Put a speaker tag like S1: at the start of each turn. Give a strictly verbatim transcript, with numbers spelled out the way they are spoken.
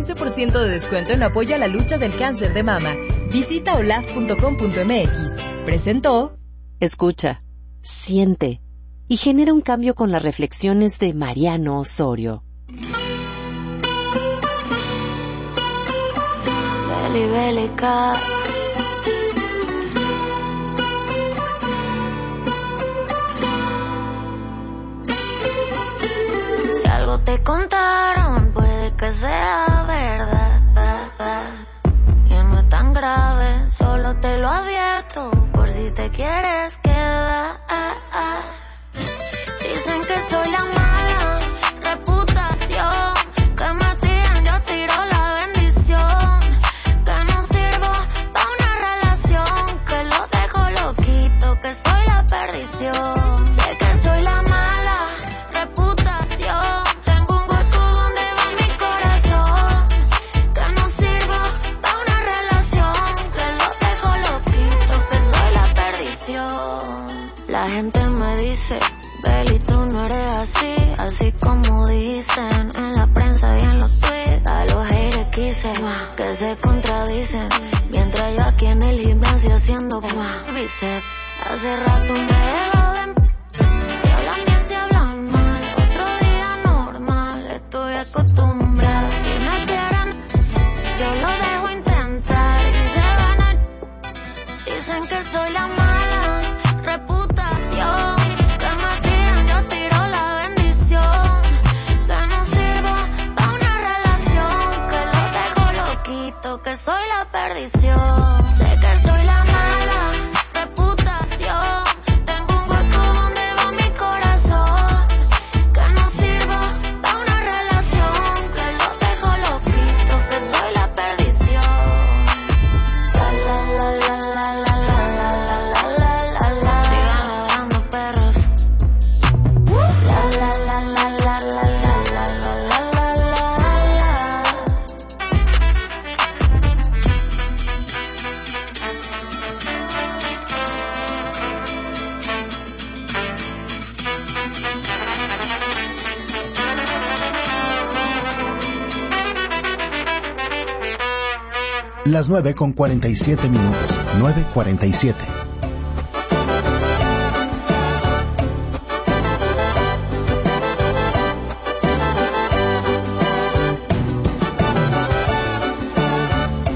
S1: quince por ciento de descuento en apoyo a la lucha del cáncer de mama. Visita olaf punto com punto m x. Presentó
S2: Escucha, siente y genera un cambio con las reflexiones de Mariano Osorio.
S3: Beli, bélica. Si algo te contaron, puede que sea verdad. Y no es tan grave, solo te lo advierto, por si te quieres quedar. Dicen que soy la mala reputación, que me tiran, yo tiro la bendición, que no sirvo pa' una relación, que lo dejo loquito, que soy la perdición. Sé que soy la mala reputación, tengo un hueco donde va mi corazón, que no sirvo pa' una relación, que lo dejo loquito, que soy la perdición. La gente me dice, Beli, tú no eres así, así como dicen en la prensa y en los tweets. A los haters quise que se contradicen, mientras yo aquí en el gimnasio haciendo bíceps. Hace rato me dejo de... Si hablan bien, si hablan mal, otro día normal, estoy acostumbrada. Si me quieren, yo lo dejo intentar y se van a... Dicen que soy la mala reputación, que me tiran, yo tiro la bendición, que no sirvo pa' una relación, que lo dejo loquito, que soy la perdición. Sé que soy la mala reputación, tengo un hueco donde va mi corazón, que no sirvo pa' una relación, que lo dejo loquito, que soy la perdición. La la la la la la la la la la la la. Sigan ladrando perros. La la la la la la la la la la la la.
S4: Las nueve con cuarenta y siete minutos. nueve cuarenta y siete.